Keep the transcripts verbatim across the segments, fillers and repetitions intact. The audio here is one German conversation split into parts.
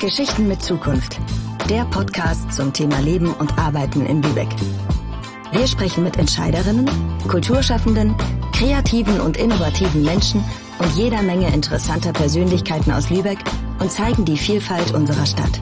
Geschichten mit Zukunft. Der Podcast zum Thema Leben und Arbeiten in Lübeck. Wir sprechen mit Entscheiderinnen, Kulturschaffenden, kreativen und innovativen Menschen und jeder Menge interessanter Persönlichkeiten aus Lübeck und zeigen die Vielfalt unserer Stadt.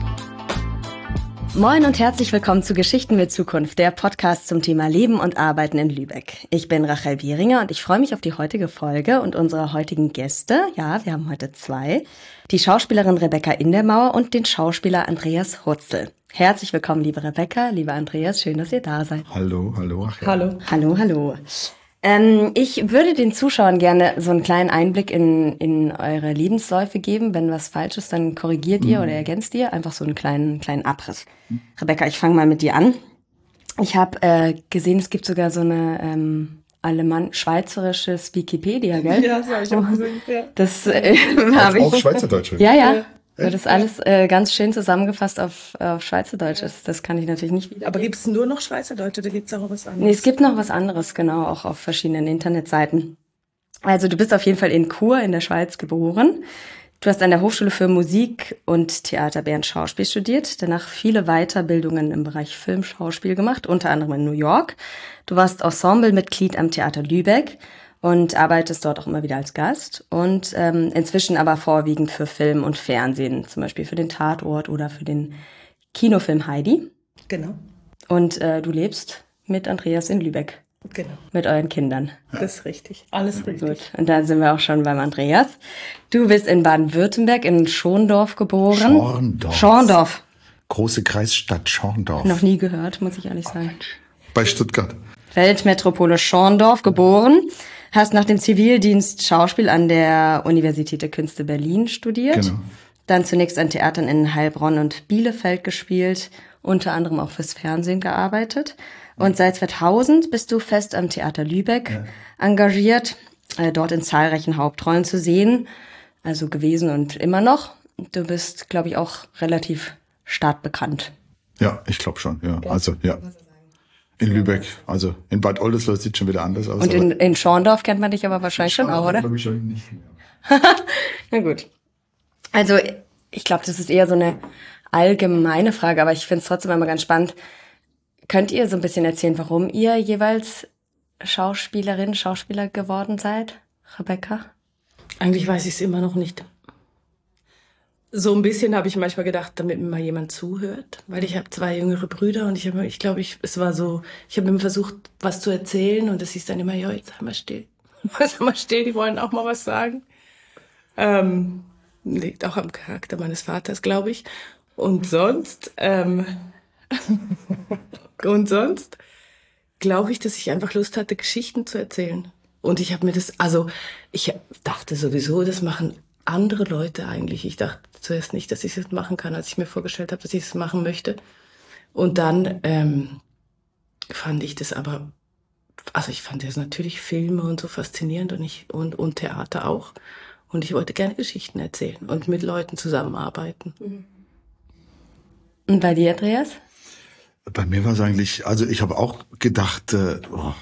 Moin und herzlich willkommen zu Geschichten mit Zukunft, der Podcast zum Thema Leben und Arbeiten in Lübeck. Ich bin Rachel Bieringer und ich freue mich auf die heutige Folge und unsere heutigen Gäste. Ja, wir haben heute zwei. Die Schauspielerin Rebecca Indermauer und den Schauspieler Andreas Hutzel. Herzlich willkommen, liebe Rebecca, lieber Andreas, schön, dass ihr da seid. Hallo, hallo. Rachel. Hallo. Hallo, hallo. Ähm, ich würde den Zuschauern gerne so einen kleinen Einblick in, in eure Lebensläufe geben. Wenn was falsch ist, dann korrigiert ihr mhm. oder ergänzt ihr. Einfach so einen kleinen, kleinen Abriss. Mhm. Rebecca, ich fange mal mit dir an. Ich habe äh, gesehen, es gibt sogar so eine ähm, alemann-schweizerisches Wikipedia, gell? Ja, das habe ich auch gesehen. Ja. Das äh, habe ich. Auf Schweizerdeutsch. Ja, ja. ja. Das ist alles äh, ganz schön zusammengefasst auf, auf Schweizerdeutsch. Das, das kann ich natürlich nicht wieder. Aber gibt es nur noch Schweizerdeutsch oder gibt es auch was anderes? Nee, es gibt noch was anderes, genau, auch auf verschiedenen Internetseiten. Also du bist auf jeden Fall in Chur in der Schweiz geboren. Du hast an der Hochschule für Musik und Theater Bern Schauspiel studiert, danach viele Weiterbildungen im Bereich Filmschauspiel gemacht, unter anderem in New York. Du warst Ensemblemitglied am Theater Lübeck und arbeitest dort auch immer wieder als Gast und ähm, inzwischen aber vorwiegend für Film und Fernsehen, zum Beispiel für den Tatort oder für den Kinofilm Heidi. Genau. Und äh, du lebst mit Andreas in Lübeck. Genau. Mit euren Kindern. Das ist richtig. Alles richtig. Gut. Und da sind wir auch schon beim Andreas. Du bist in Baden-Württemberg in Schorndorf geboren. Schorndorf. Schorndorf. Große Kreisstadt Schorndorf. Noch nie gehört, muss ich ehrlich sagen. Bei Stuttgart. Weltmetropole Schorndorf geboren. Hast nach dem Zivildienst Schauspiel an der Universität der Künste Berlin studiert. Genau. Dann zunächst an Theatern in Heilbronn und Bielefeld gespielt, unter anderem auch fürs Fernsehen gearbeitet. Und seit zweitausend bist du fest am Theater Lübeck ja. engagiert, äh, dort in zahlreichen Hauptrollen zu sehen, also gewesen und immer noch. Du bist, glaube ich, auch relativ stadtbekannt. Ja, ich glaube schon, ja. Also, ja. In Lübeck, also in Bad Oldesloe sieht schon wieder anders aus. Und in, in Schorndorf kennt man dich aber wahrscheinlich schon auch, oder? glaube ich schon nicht mehr. Na gut. Also ich glaube, das ist eher so eine allgemeine Frage, aber ich finde es trotzdem immer ganz spannend. Könnt ihr so ein bisschen erzählen, warum ihr jeweils Schauspielerin, Schauspieler geworden seid, Rebecca? Eigentlich weiß ich es immer noch nicht. So ein bisschen habe ich manchmal gedacht, damit mir mal jemand zuhört, weil ich habe zwei jüngere Brüder und ich habe, ich glaube, ich, es war so, ich habe immer versucht, was zu erzählen und es hieß dann immer, ja, jetzt sei mal still, sei mal still, die wollen auch mal was sagen. Ähm, liegt auch am Charakter meines Vaters, glaube ich. Und sonst, ähm, und sonst glaube ich, dass ich einfach Lust hatte, Geschichten zu erzählen. Und ich habe mir das, also ich dachte sowieso, das machen andere Leute eigentlich. Ich dachte zuerst nicht, dass ich es machen kann, als ich mir vorgestellt habe, dass ich es machen möchte. Und dann ähm, fand ich das aber, also ich fand das natürlich Filme und so faszinierend und, ich, und, und Theater auch. Und ich wollte gerne Geschichten erzählen und mit Leuten zusammenarbeiten. Und bei dir, Andreas? Bei mir war es eigentlich, also ich habe auch gedacht, äh, oh,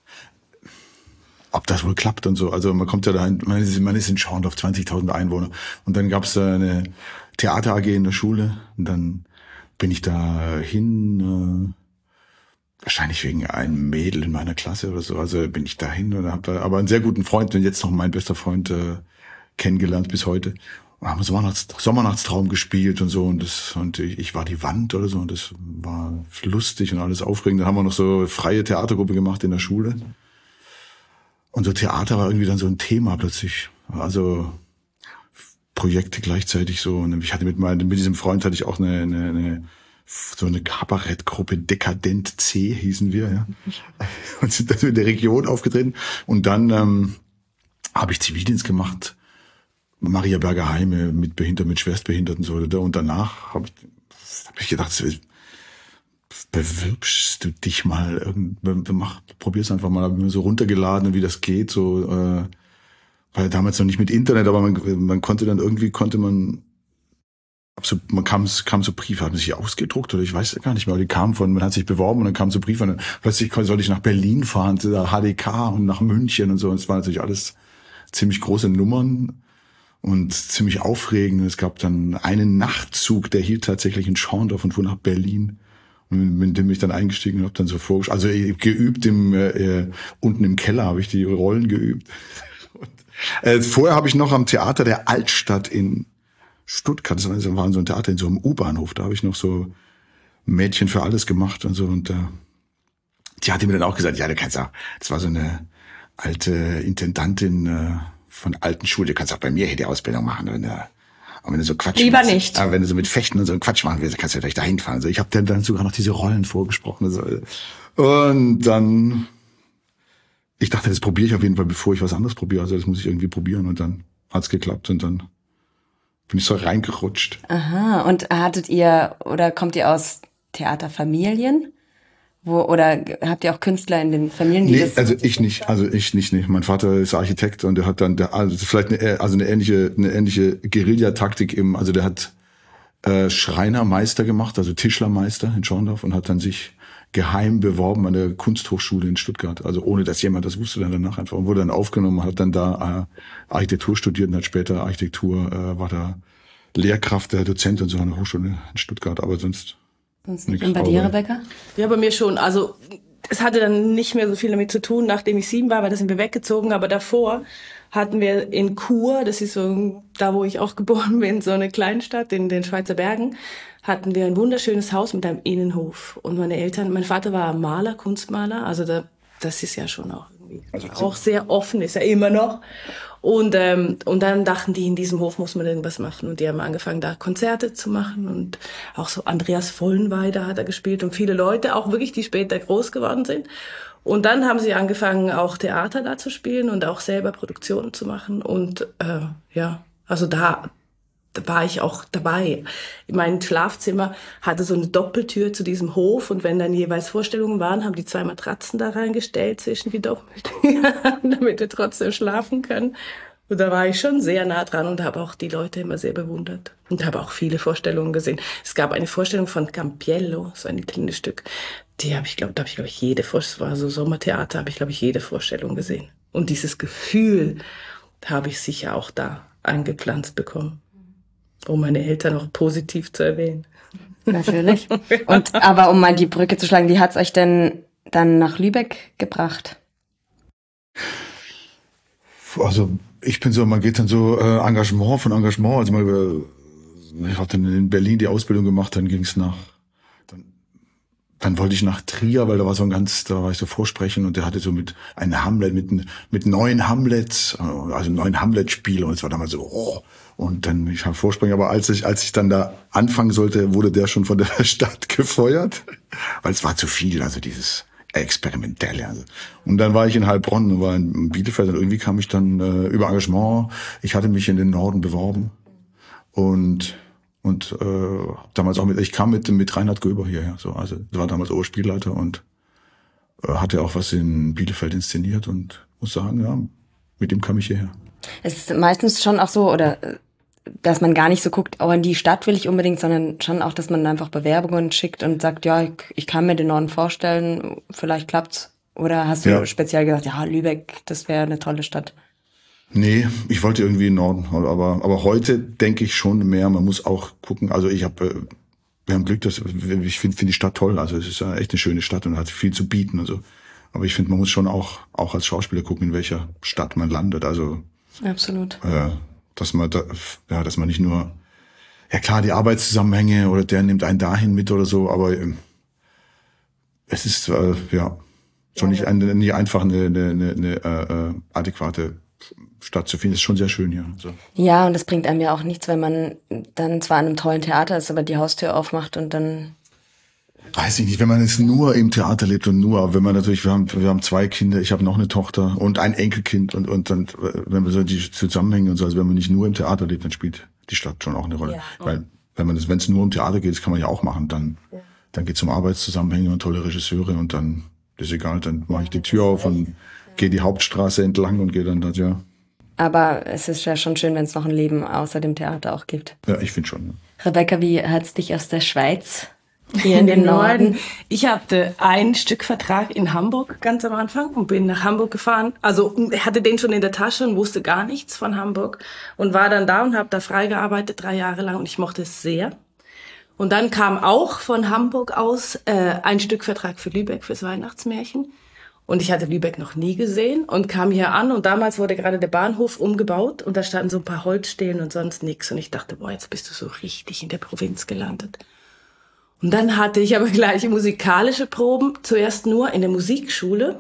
ob das wohl klappt und so. Also man kommt ja dahin, man ist, man ist in Schorndorf, zwanzigtausend Einwohner. Und dann gab es eine Theater-A G in der Schule. Und dann bin ich da hin, äh, wahrscheinlich wegen einem Mädel in meiner Klasse oder so. Also bin ich dahin und habe da aber einen sehr guten Freund und jetzt noch mein bester Freund äh, kennengelernt bis heute. Und haben Sommernachts, Sommernachtstraum gespielt und so. Und das und ich, ich war die Wand oder so. Und das war lustig und alles aufregend. Dann haben wir noch so freie Theatergruppe gemacht in der Schule. Und so Theater war irgendwie dann so ein Thema plötzlich. Also Projekte gleichzeitig so. Und ich hatte mit meinem, mit diesem Freund hatte ich auch eine, eine, eine so eine Kabarettgruppe, Dekadent C hießen wir, ja. Und sind dann in der Region aufgetreten. Und dann ähm, habe ich Zivildienst gemacht. Maria Berger Heime mit Behinderten, mit Schwerstbehinderten so. Und danach habe ich, hab ich gedacht, bewirbst du dich mal, irgend, mach, probier's einfach mal, habe ich mir so runtergeladen, wie das geht, so, äh, weil damals noch nicht mit Internet, aber man, man konnte dann irgendwie, konnte man, so, man kam, kam so Briefe, haben sich ausgedruckt oder ich weiß gar nicht mehr, aber die kamen von, man hat sich beworben und dann kamen so Briefe und dann plötzlich sollte ich nach Berlin fahren, zu der H D K und nach München und so, und es waren natürlich alles ziemlich große Nummern. und ziemlich aufregend. Es gab dann einen Nachtzug, der hielt tatsächlich in Schorndorf und fuhr nach Berlin. Und mit dem bin ich dann eingestiegen und habe dann so vorgestellt, also geübt im äh, unten im Keller habe ich die Rollen geübt. Und, äh, vorher habe ich noch am Theater der Altstadt in Stuttgart, das war so ein Theater in so einem U-Bahnhof, da habe ich noch so Mädchen für alles gemacht und so. Und äh, die hatte mir dann auch gesagt, ja, du kannst auch, das war so eine alte Intendantin äh, von alten Schule, du kannst auch bei mir hier die Ausbildung machen. Wenn du, und wenn du so Quatsch Lieber machst, nicht. Aber wenn du so mit Fechten und so einen Quatsch machen willst, kannst du ja gleich dahin fahren. Also ich habe dann, dann sogar noch diese Rollen vorgesprochen. Also, und dann, ich dachte, das probiere ich auf jeden Fall, bevor ich was anderes probiere. Also das muss ich irgendwie probieren. Und dann hat's geklappt und dann bin ich so reingerutscht. Aha, und hattet ihr, oder kommt ihr aus Theaterfamilien? Wo, oder habt ihr auch Künstler in den Familien, die nee, das... also ich nicht, also ich nicht, nicht. Mein Vater ist Architekt und der hat dann, der, also vielleicht eine, also eine ähnliche, eine ähnliche Guerillataktik im, also der hat äh, Schreinermeister gemacht, also Tischlermeister in Schorndorf und hat dann sich geheim beworben an der Kunsthochschule in Stuttgart, also ohne dass jemand das wusste, dann danach einfach und wurde dann aufgenommen, hat dann da äh, Architektur studiert und hat später Architektur, äh, war da Lehrkraft, der Dozent und so an der Hochschule in Stuttgart, aber sonst Sonst nicht. Und bei dir, Rebecca? Ja, bei mir schon. Also es hatte dann nicht mehr so viel damit zu tun, nachdem ich sieben war, weil da sind wir weggezogen. Aber davor hatten wir in Chur, das ist so da, wo ich auch geboren bin, so eine Kleinstadt in den Schweizer Bergen, hatten wir ein wunderschönes Haus mit einem Innenhof. Und meine Eltern, mein Vater war Maler, Kunstmaler, also da, das ist ja schon auch irgendwie also auch sehr offen, ist ja immer noch. Und ähm, und dann dachten die, in diesem Hof muss man irgendwas machen. Und die haben angefangen, da Konzerte zu machen. Und auch so Andreas Vollenweider hat da gespielt und viele Leute, auch wirklich, die später groß geworden sind. Und dann haben sie angefangen, auch Theater da zu spielen und auch selber Produktionen zu machen. Und äh, ja, also da, da war ich auch dabei. Mein Schlafzimmer hatte so eine Doppeltür zu diesem Hof. Und wenn dann jeweils Vorstellungen waren, haben die zwei Matratzen da reingestellt zwischen die Doppeltür, damit wir trotzdem schlafen können. Und da war ich schon sehr nah dran und habe auch die Leute immer sehr bewundert. Und habe auch viele Vorstellungen gesehen. Es gab eine Vorstellung von Campiello, so ein italienisches Stück. Die habe ich, glaube da habe ich, glaube ich, jede Vorstellung, es war so Sommertheater, habe ich, glaube ich, jede Vorstellung gesehen. Und dieses Gefühl habe ich sicher auch da eingepflanzt bekommen, um meine Eltern auch positiv zu erwähnen. Natürlich. Und aber um mal die Brücke zu schlagen, wie hat's euch denn dann nach Lübeck gebracht? Also ich bin so, man geht dann so äh, Engagement von Engagement. Also mal, äh, ich habe dann in Berlin die Ausbildung gemacht, dann ging's nach, dann, dann wollte ich nach Trier, weil da war so ein ganz, da war ich so vorsprechen und der hatte so mit einem Hamlet, mit mit neun Hamlets, also neun Hamlet-Spiele und es war damals so, oh, und dann ich habe vorsprechen, aber als ich als ich dann da anfangen sollte, wurde der schon von der Stadt gefeuert, weil es war zu viel, also dieses experimentelle. Also. Und dann war ich in Heilbronn und war in Bielefeld und irgendwie kam ich dann äh, über Engagement. Ich hatte mich in den Norden beworben und und äh, damals auch mit, ich kam mit mit Reinhard Göber hierher. So, also war damals Oberspielleiter und äh, hatte auch was in Bielefeld inszeniert und muss sagen, ja, mit dem kam ich hierher. Es ist meistens schon auch so, oder dass man gar nicht so guckt, auch in die Stadt will ich unbedingt, sondern schon auch, dass man einfach Bewerbungen schickt und sagt, ja, ich, ich kann mir den Norden vorstellen, vielleicht klappt's. Oder hast du ja. speziell gesagt, ja, Lübeck, das wäre eine tolle Stadt? Nee, ich wollte irgendwie in den Norden, aber aber heute denke ich schon mehr, man muss auch gucken, also ich habe, wir haben Glück, dass ich finde find die Stadt toll, also es ist ja echt eine schöne Stadt und hat viel zu bieten, also, aber ich finde, man muss schon auch auch als Schauspieler gucken, in welcher Stadt man landet, also absolut. Äh, dass man da, ja, dass man nicht nur, ja klar, die Arbeitszusammenhänge oder der nimmt einen dahin mit oder so, aber ähm, es ist äh, ja schon ja, nicht, ein, nicht einfach eine, eine, eine äh, adäquate Stadt zu finden. Ist schon sehr schön hier. So. Ja, und das bringt einem ja auch nichts, wenn man dann zwar an einem tollen Theater ist, aber die Haustür aufmacht und dann... Weiß ich nicht, wenn man jetzt nur im Theater lebt und nur, wenn man natürlich, wir haben, wir haben zwei Kinder, ich habe noch eine Tochter und ein Enkelkind und, und dann, wenn wir so die Zusammenhänge und so, also wenn man nicht nur im Theater lebt, dann spielt die Stadt schon auch eine Rolle. Ja. Weil, wenn man das, wenn es nur um Theater geht, das kann man ja auch machen, dann, ja. dann geht es um Arbeitszusammenhänge und tolle Regisseure und dann ist egal, dann mache ich die Tür auf und ja. gehe die Hauptstraße entlang und gehe dann dort, ja. Aber es ist ja schon schön, wenn es noch ein Leben außer dem Theater auch gibt. Ja, ich finde schon. Ja. Rebecca, wie hat's dich aus der Schweiz Hier in den Norden. Ich hatte einen Stückvertrag in Hamburg ganz am Anfang und bin nach Hamburg gefahren. Also hatte den schon in der Tasche und wusste gar nichts von Hamburg und war dann da und habe da frei gearbeitet, drei Jahre lang, und ich mochte es sehr. Und dann kam auch von Hamburg aus äh, ein Stückvertrag für Lübeck, fürs Weihnachtsmärchen. Und ich hatte Lübeck noch nie gesehen und kam hier an und damals wurde gerade der Bahnhof umgebaut und da standen so ein paar Holzstelen und sonst nichts. Und ich dachte, boah, jetzt bist du so richtig in der Provinz gelandet. Und dann hatte ich aber gleich musikalische Proben, zuerst nur in der Musikschule.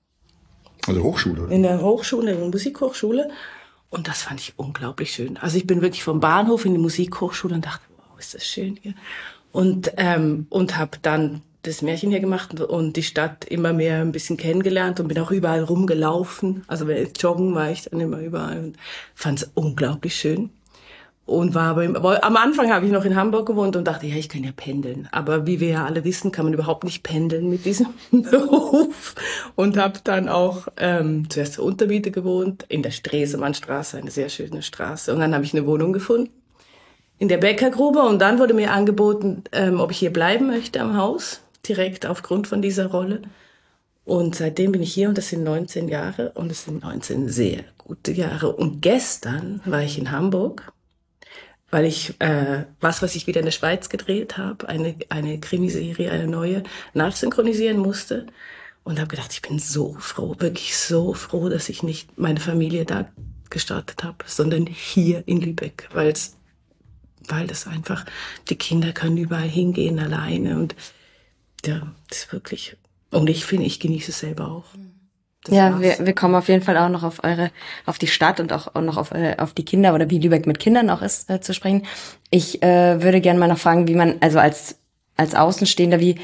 Also Hochschule? Oder? In der Hochschule, in der Musikhochschule. Und das fand ich unglaublich schön. Also ich bin wirklich vom Bahnhof in die Musikhochschule und dachte, wow, ist das schön hier. Und, ähm, und habe dann das Märchen hier gemacht und die Stadt immer mehr ein bisschen kennengelernt und bin auch überall rumgelaufen. Also wenn ich joggen war, ich dann immer überall und fand es unglaublich schön. Und war aber, im, aber am Anfang habe ich noch in Hamburg gewohnt und dachte, ja, ich kann ja pendeln. Aber wie wir ja alle wissen, kann man überhaupt nicht pendeln mit diesem Beruf. Und habe dann auch ähm, zuerst zur Untermiete gewohnt, in der Stresemannstraße, eine sehr schöne Straße. Und dann habe ich eine Wohnung gefunden in der Bäckergrube. Und dann wurde mir angeboten, ähm, ob ich hier bleiben möchte am Haus, direkt aufgrund von dieser Rolle. Und seitdem bin ich hier und das sind neunzehn Jahre. Und es sind neunzehn sehr gute Jahre. Und gestern war ich in Hamburg, weil ich äh, was, was ich wieder in der Schweiz gedreht habe, eine eine Krimiserie, eine neue, nachsynchronisieren musste. Und habe gedacht, ich bin so froh, wirklich so froh, dass ich nicht meine Familie da gestartet habe, sondern hier in Lübeck, weil's, weil das einfach, die Kinder können überall hingehen alleine. Und ja, das ist wirklich, und ich finde, ich genieße es selber auch. Das ja, wir, wir kommen auf jeden Fall auch noch auf eure, auf die Stadt und auch, auch noch auf, äh, auf die Kinder oder wie Lübeck mit Kindern auch ist, äh, zu sprechen. Ich äh, würde gerne mal noch fragen, wie man, also als, als Außenstehender, wie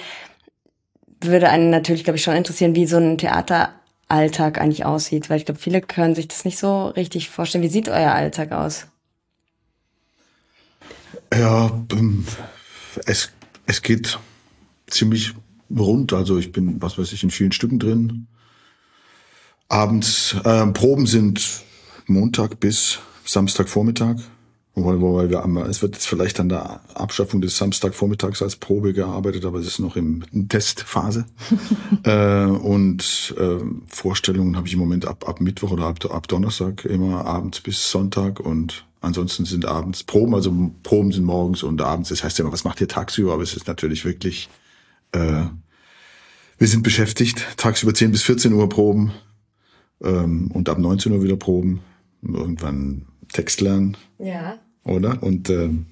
würde einen natürlich, glaube ich, schon interessieren, wie so ein Theateralltag eigentlich aussieht, weil ich glaube, viele können sich das nicht so richtig vorstellen. Wie sieht euer Alltag aus? Ja, es, es geht ziemlich rund, also ich bin, was weiß ich, in vielen Stücken drin. Abends, äh, Proben sind Montag bis Samstagvormittag. Wobei, wobei wir am, es wird jetzt vielleicht an der Abschaffung des Samstagvormittags als Probe gearbeitet, aber es ist noch im, in Testphase. äh, und äh, Vorstellungen habe ich im Moment ab, ab Mittwoch oder ab, ab Donnerstag immer abends bis Sonntag und ansonsten sind abends Proben, also Proben sind morgens und abends. Das heißt ja immer, was macht ihr tagsüber? Aber es ist natürlich wirklich, äh, wir sind beschäftigt, tagsüber zehn bis vierzehn Uhr Proben. Und ab neunzehn Uhr wieder Proben, irgendwann Text lernen, ja, oder? Und ähm,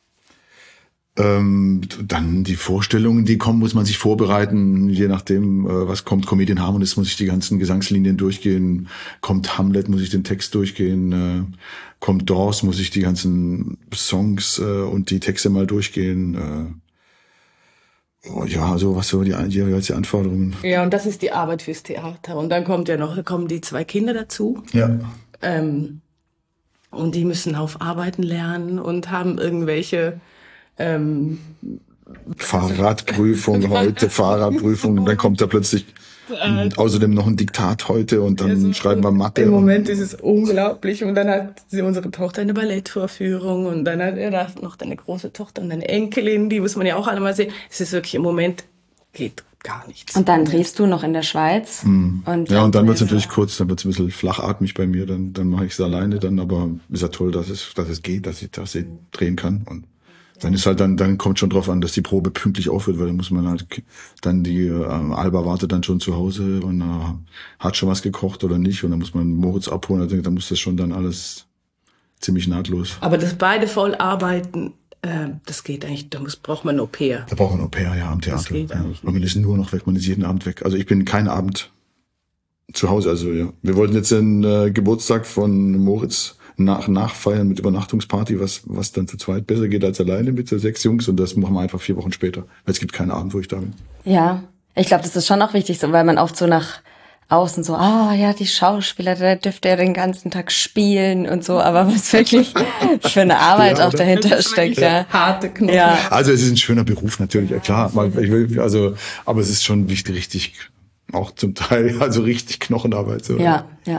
ähm, dann die Vorstellungen, die kommen, muss man sich vorbereiten, je nachdem, äh, was kommt. Comedian Harmonist muss ich die ganzen Gesangslinien durchgehen, kommt Hamlet, muss ich den Text durchgehen, äh, kommt Dawes, muss ich die ganzen Songs äh, und die Texte mal durchgehen. Äh, Oh ja, also was so die, die, die Anforderungen. Ja, und das ist die Arbeit fürs Theater. Und dann kommt ja noch, da kommen die zwei Kinder dazu. Ja. Ähm, und die müssen auf Arbeiten lernen und haben irgendwelche ähm, Fahrradprüfung heute, Fahrradprüfung. Und dann kommt da plötzlich äh, außerdem noch ein Diktat heute und dann also, schreiben wir Mathe. Im Moment ist es unglaublich. Und dann hat sie, unsere Tochter eine Ballettvorführung und dann hat er noch eine große Tochter und eine Enkelin, die muss man ja auch alle mal sehen. Es ist wirklich im Moment, geht gar nichts. Und dann drehst du noch in der Schweiz. Mhm. Und ja, und dann wird's natürlich kurz, dann wird's ein bisschen flachatmig bei mir, dann, dann mache ich es alleine dann, aber ist ja toll, dass es, dass es geht, dass ich das drehen kann und dann ist halt dann, dann kommt schon drauf an, dass die Probe pünktlich aufhört, weil dann muss man halt, dann die, äh, Alba wartet dann schon zu Hause und äh, hat schon was gekocht oder nicht und dann muss man Moritz abholen, also dann muss das schon dann alles ziemlich nahtlos. Aber dass beide voll arbeiten, äh, das geht eigentlich, da muss, braucht man ein Au-pair. Da braucht man ein Au-pair, ja, am Theater. Das geht ja. eigentlich Und man ist nur noch weg, man ist jeden Abend weg. Also ich bin keinen Abend zu Hause, also ja. Wir wollten jetzt den äh, Geburtstag von Moritz nach nachfeiern mit Übernachtungsparty, was was dann zu zweit besser geht als alleine mit so sechs Jungs und das machen wir einfach vier Wochen später. Weil es gibt keinen Abend, wo ich da bin. Ja, ich glaube, das ist schon auch wichtig, so, weil man oft so nach außen so, ah ja, die Schauspieler, da dürfte ja den ganzen Tag spielen und so, aber was wirklich für eine Arbeit ja, auch dahinter steckt, ja. Harte Knochen. Ja. Also es ist ein schöner Beruf natürlich, ja klar. Ich will, also, aber es ist schon wichtig, richtig, auch zum Teil, also richtig Knochenarbeit. So. Ja, ja.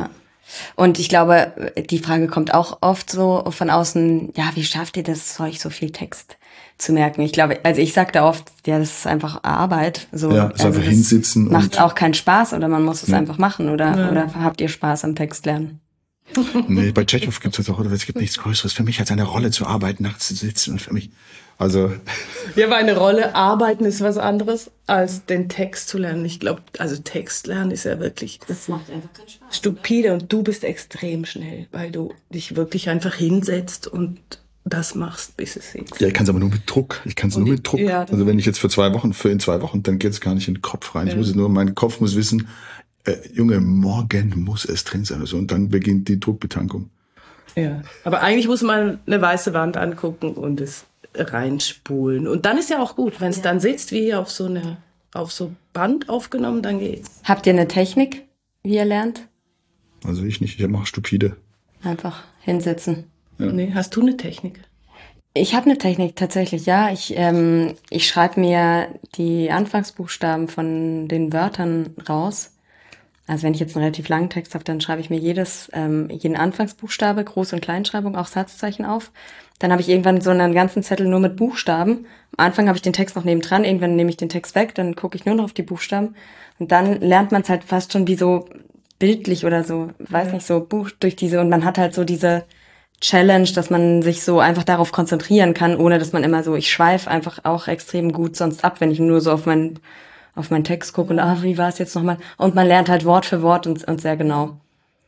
Und ich glaube, die Frage kommt auch oft so von außen, ja, wie schafft ihr das, euch so viel Text zu merken? Ich glaube, also ich sag da oft, ja, das ist einfach Arbeit. So, ja, ist also einfach hinsitzen. Macht auch keinen Spaß oder man muss es ja. einfach machen oder, ja. oder habt ihr Spaß am Text lernen? Nee, bei Tschechow gibt es auch, oder es gibt nichts Größeres für mich, als eine Rolle zu arbeiten, nachts zu sitzen und für mich, also. Ja, aber eine Rolle arbeiten ist was anderes, als den Text zu lernen. Ich glaube, also Text lernen ist ja wirklich. Das macht einfach keinen Spaß. Stupide und du bist extrem schnell, weil du dich wirklich einfach hinsetzt und das machst, bis es sitzt. Ja, ich kann es aber nur mit Druck. Ich kann es nur mit Druck. Ja, also wenn ich jetzt für zwei Wochen, für in zwei Wochen, dann geht es gar nicht in den Kopf rein. Ja. Ich muss es nur, mein Kopf muss wissen, äh, Junge, morgen muss es drin sein. Also, und dann beginnt die Druckbetankung. Ja, aber eigentlich muss man eine weiße Wand angucken und es reinspulen. Und dann ist ja auch gut, wenn es ja. dann sitzt, wie auf so eine, auf so Band aufgenommen, dann geht's. Habt ihr eine Technik, wie ihr lernt? Also ich nicht, ich mache stupide. Einfach hinsitzen. Ja. Nee, hast du eine Technik? Ich habe eine Technik tatsächlich, ja. Ich, ähm, ich schreibe mir die Anfangsbuchstaben von den Wörtern raus. Also wenn ich jetzt einen relativ langen Text habe, dann schreibe ich mir jedes, ähm, jeden Anfangsbuchstabe, Groß- und Kleinschreibung, auch Satzzeichen auf. Dann habe ich irgendwann so einen ganzen Zettel nur mit Buchstaben. Am Anfang habe ich den Text noch nebendran, irgendwann nehme ich den Text weg, dann gucke ich nur noch auf die Buchstaben. Und dann lernt man es halt fast schon wie so bildlich oder so, weiß ja. nicht, so Buch durch diese, und man hat halt so diese Challenge, dass man sich so einfach darauf konzentrieren kann, ohne dass man immer so, ich schweife einfach auch extrem gut sonst ab, wenn ich nur so auf meinen auf meinen Text gucke und ah, wie war es jetzt nochmal? Und man lernt halt Wort für Wort und, und sehr genau.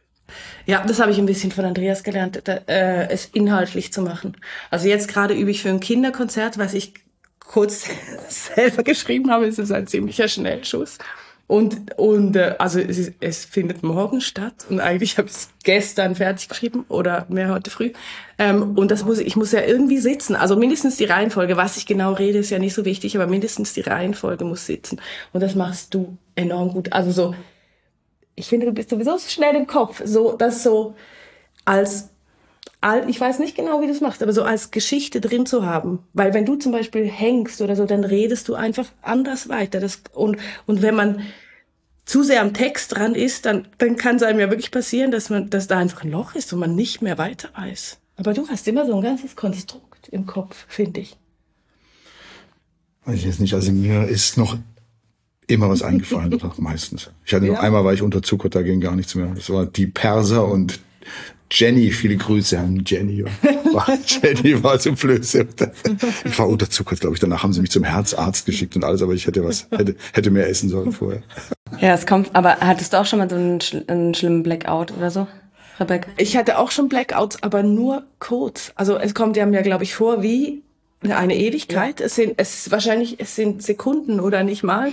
Ja, das habe ich ein bisschen von Andreas gelernt, da, äh, es inhaltlich zu machen. Also jetzt gerade übe ich für ein Kinderkonzert, was ich kurz selber geschrieben habe, es ist ein ziemlicher Schnellschuss. Und, und äh, also es, ist, es findet morgen statt und eigentlich habe ich es gestern fertig geschrieben oder mehr heute früh. Ähm, und das muss ich muss ja irgendwie sitzen. Also mindestens die Reihenfolge, was ich genau rede, ist ja nicht so wichtig, aber mindestens die Reihenfolge muss sitzen. Und das machst du enorm gut. Also so, ich finde, du bist sowieso so schnell im Kopf. So, das so als ich weiß nicht genau, wie du es machst, aber so als Geschichte drin zu haben. Weil wenn du zum Beispiel hängst oder so, dann redest du einfach anders weiter. Das, und, und wenn man zu sehr am Text dran ist, dann, dann kann es einem ja wirklich passieren, dass man, dass da einfach ein Loch ist und man nicht mehr weiter weiß. Aber du hast immer so ein ganzes Konstrukt im Kopf, finde ich. Weiß ich jetzt nicht. Also mir ist noch immer was eingefallen, meistens. Ich hatte ja. noch einmal, war ich unterzuckert, da ging gar nichts mehr. Das war die Perser und Jenny, viele Grüße an Jenny. Jenny war so flöße. Ich war unterzuckert, glaube ich. Danach haben sie mich zum Herzarzt geschickt und alles, aber ich hätte was, hätte, hätte mehr essen sollen vorher. Ja, es kommt, aber hattest du auch schon mal so einen, einen schlimmen Blackout oder so, Rebecca? Ich hatte auch schon Blackouts, aber nur kurz. Also es kommt ja mir, glaube ich, vor wie eine Ewigkeit. Ja. Es sind, es ist wahrscheinlich, es sind Sekunden oder nicht mal.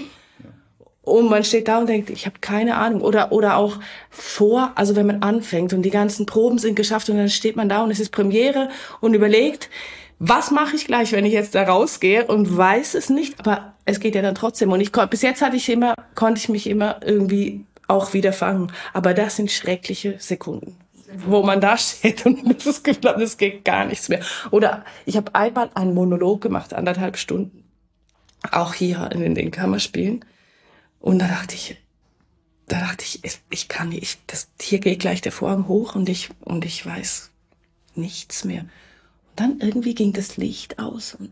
Und man steht da und denkt, ich habe keine Ahnung. Oder oder auch vor, also wenn man anfängt und die ganzen Proben sind geschafft und dann steht man da und es ist Premiere und überlegt, was mache ich gleich, wenn ich jetzt da rausgehe und weiß es nicht. Aber es geht ja dann trotzdem. Und ich bis jetzt hatte ich immer, konnte ich mich immer irgendwie auch wieder fangen. Aber das sind schreckliche Sekunden, wo man da steht und das Gefühl hat, es geht gar nichts mehr. Oder ich habe einmal einen Monolog gemacht, anderthalb Stunden, auch hier in den Kammerspielen. Und da dachte ich, da dachte ich, ich kann nicht, das, hier geht gleich der Vorhang hoch und ich, und ich weiß nichts mehr. Und dann irgendwie ging das Licht aus und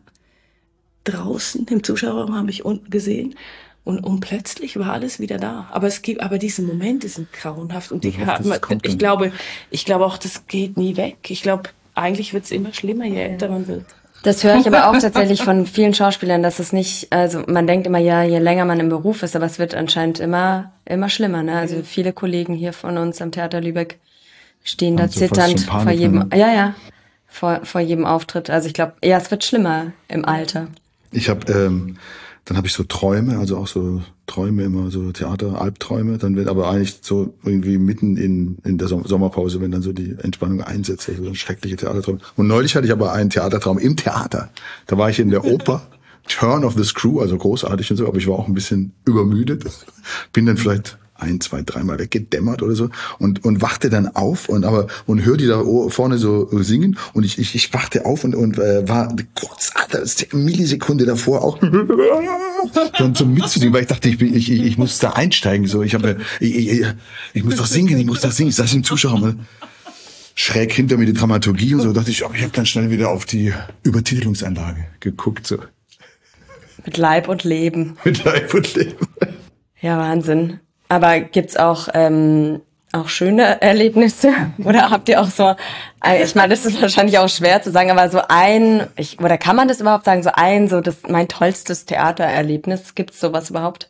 draußen im Zuschauerraum habe ich unten gesehen und, und plötzlich war alles wieder da. Aber es gibt, aber diese Momente sind grauenhaft und ich, hab, ich glaube, ich glaube auch, das geht nie weg. Ich glaube, eigentlich wird es immer schlimmer, je älter man wird. Das höre ich aber auch tatsächlich von vielen Schauspielern, dass es nicht, also man denkt immer, ja, je länger man im Beruf ist, aber es wird anscheinend immer immer schlimmer. Ne? Also viele Kollegen hier von uns am Theater Lübeck stehen da zitternd vor jedem, ja, ja, vor vor jedem Auftritt. Also ich glaube, ja, es wird schlimmer im Alter. Ich habe, ähm, dann habe ich so Träume, also auch so Träume immer, so Theater, Albträume. Dann wird aber eigentlich so irgendwie mitten in in der Sommerpause, wenn dann so die Entspannung einsetzt, also so schreckliche Theaterträume. Und neulich hatte ich aber einen Theatertraum im Theater. Da war ich in der Oper, Turn of the Screw, also großartig und so, aber ich war auch ein bisschen übermüdet. Bin dann vielleicht ein, zwei, dreimal weggedämmert oder so und und wachte dann auf und aber und hör die da vorne so singen und ich ich, ich wachte auf und und äh, war kurz eine Millisekunde davor auch schon zum mitzusingen, weil ich dachte, ich bin ich ich, ich muss da einsteigen so, ich habe ich, ich, ich muss doch singen, ich muss doch singen, ich saß im Zuschauer schräg hinter mir die Dramaturgie und so, dachte ich, aber ich habe dann schnell wieder auf die Übertitelungsanlage geguckt so. Mit Leib und Leben. Mit Leib und Leben. Ja, Wahnsinn. Aber gibt's auch ähm, auch schöne Erlebnisse? Oder habt ihr auch so, ich meine, das ist wahrscheinlich auch schwer zu sagen, aber so ein, ich, oder kann man das überhaupt sagen, so ein, so das mein tollstes Theatererlebnis, gibt's sowas überhaupt?